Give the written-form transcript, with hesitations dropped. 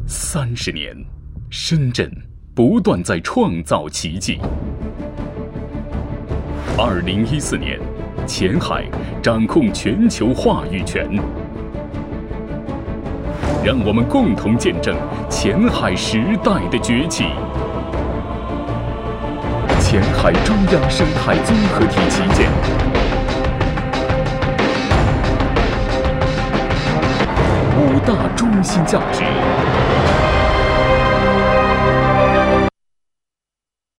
30年，深圳不断在创造奇迹。2014年，前海掌控全球话语权。让我们共同见证前海时代的崛起。前海中央生态综合体旗舰，五大中心价值。